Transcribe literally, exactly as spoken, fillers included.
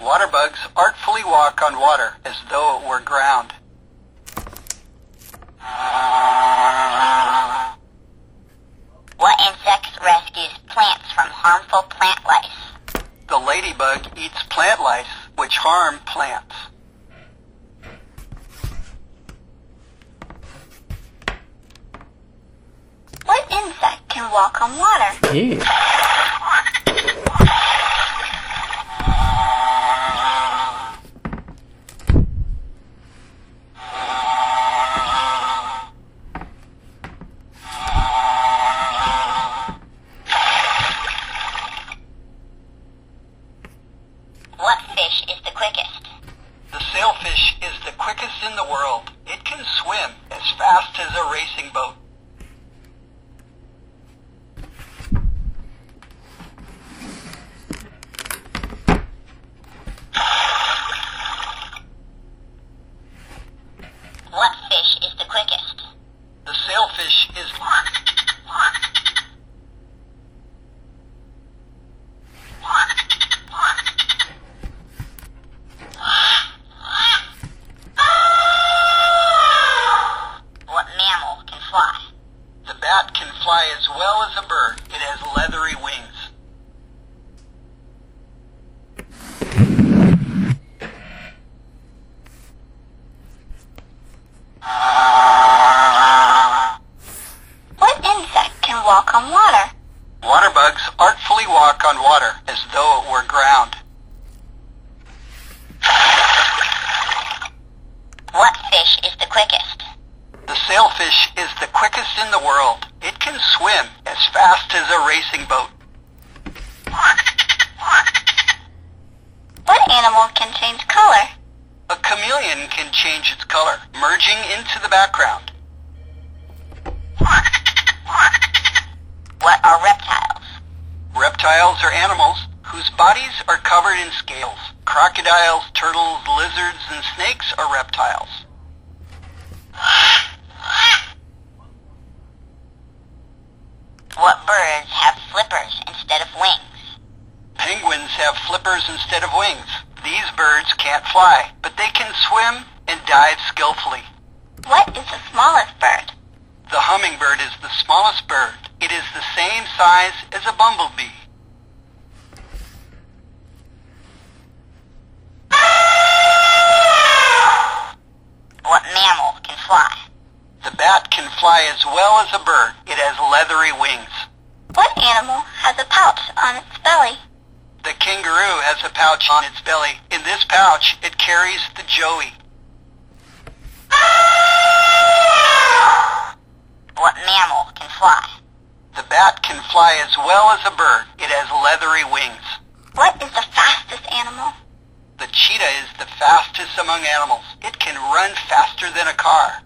Water bugs artfully walk on water as though it were ground. What insect rescues plants from harmful plant lice? The ladybug eats plant lice, which harm plants. What insect can walk on water? Ew. What fish is the quickest? The sailfish is the quickest in the world. It can swim as fast as a racing boat. What fish is the quickest? The sailfish is... What mammal can fly? The bat can fly as well as a bird. It has leathery wings. What insect can walk on water? Water bugs artfully walk on water as though it were ground. What fish is the quickest? The sailfish is the quickest in the world. It can swim as fast as a racing boat. What animal can change color? A chameleon can change its color, merging into the background. What are reptiles? Reptiles are animals whose bodies are covered in scales. Crocodiles, turtles, lizards, and snakes are reptiles. What birds have flippers instead of wings? Penguins have flippers instead of wings. These birds can't fly, but they can swim and dive skillfully. What is the smallest bird? The hummingbird is the smallest bird. It is the same size as a bumblebee. What mammal can fly? The bat can fly as well as a bird. It has leathery wings. What animal has a pouch on its belly? The kangaroo has a pouch on its belly. In this pouch, it carries the joey. What mammal can fly? The bat can fly as well as a bird. It has leathery wings. What is the fastest animal? The cheetah is the fastest among animals. It can run faster than a car.